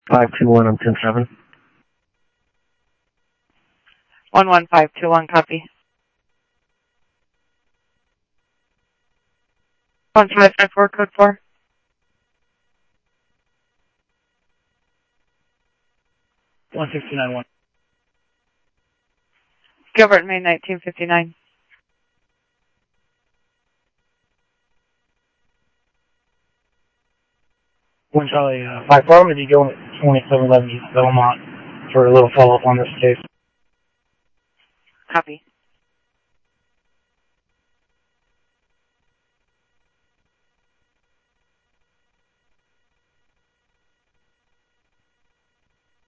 521, I'm 107. 11521, copy. 1554, code 4. 16291. Gilbert, May 1959. One Charlie 54, I'm going to be going at 2711 East Belmont for a little follow-up on this case. Copy.